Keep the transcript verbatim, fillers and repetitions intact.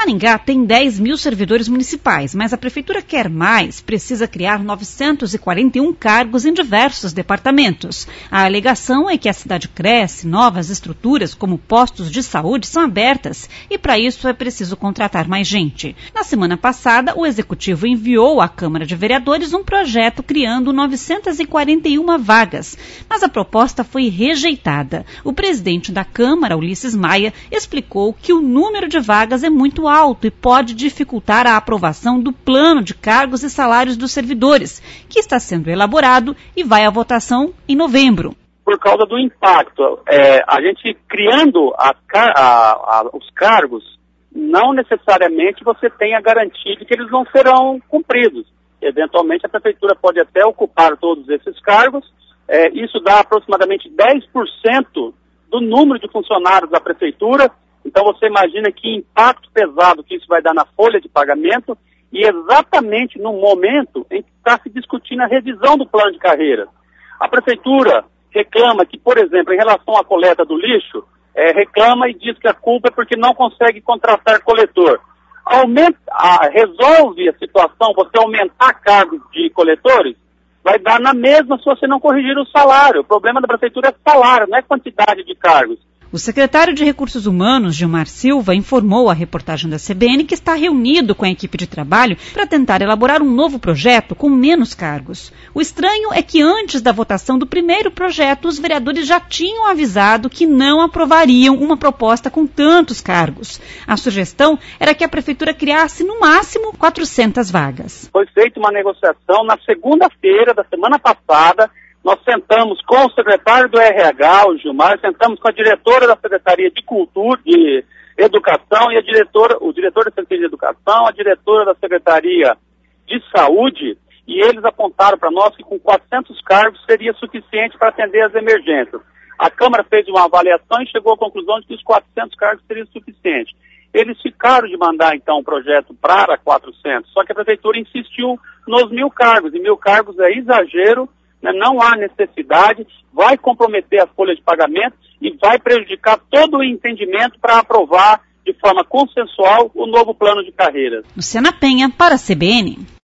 Maringá tem dez mil servidores municipais, mas a prefeitura quer mais, precisa criar novecentos e quarenta e um cargos em diversos departamentos. A alegação é que a cidade cresce, novas estruturas como postos de saúde são abertas e para isso é preciso contratar mais gente. Na semana passada, o Executivo enviou à Câmara de Vereadores um projeto criando novecentas e quarenta e uma vagas, mas a proposta foi rejeitada. O presidente da Câmara, Ulisses Maia, explicou que o número de vagas é muito alto e pode dificultar a aprovação do plano de cargos e salários dos servidores, que está sendo elaborado e vai à votação em novembro. Por causa do impacto, é, a gente criando a, a, a, os cargos, não necessariamente você tem a garantia de que eles não serão cumpridos. Eventualmente a prefeitura pode até ocupar todos esses cargos, é, isso dá aproximadamente dez por cento do número de funcionários da prefeitura. Então você imagina que impacto pesado que isso vai dar na folha de pagamento e exatamente no momento em que está se discutindo a revisão do plano de carreira. A prefeitura reclama que, por exemplo, em relação à coleta do lixo, é, reclama e diz que a culpa é porque não consegue contratar coletor. Aumenta, a, resolve a situação, você aumentar cargos de coletores, vai dar na mesma se você não corrigir o salário. O problema da prefeitura é salário, não é quantidade de cargos. O secretário de Recursos Humanos, Gilmar Silva, informou à reportagem da C B N que está reunido com a equipe de trabalho para tentar elaborar um novo projeto com menos cargos. O estranho é que antes da votação do primeiro projeto, os vereadores já tinham avisado que não aprovariam uma proposta com tantos cargos. A sugestão era que a prefeitura criasse, no máximo, quatrocentas vagas. Foi feita uma negociação na segunda-feira da semana passada. Nós sentamos com o secretário do R H, o Gilmar, sentamos com a diretora da Secretaria de Cultura, de Educação e a diretora, o diretor da Secretaria de Educação, a diretora da Secretaria de Saúde, e eles apontaram para nós que com quatrocentos cargos seria suficiente para atender as emergências. A Câmara fez uma avaliação e chegou à conclusão de que os quatrocentos cargos seriam suficientes. Eles ficaram de mandar, então, o projeto para quatrocentos, só que a Prefeitura insistiu nos mil cargos, e mil cargos é exagero. Não há necessidade, vai comprometer a folha de pagamento e vai prejudicar todo o entendimento para aprovar de forma consensual o novo plano de carreiras. Luciana Penha, para a C B N.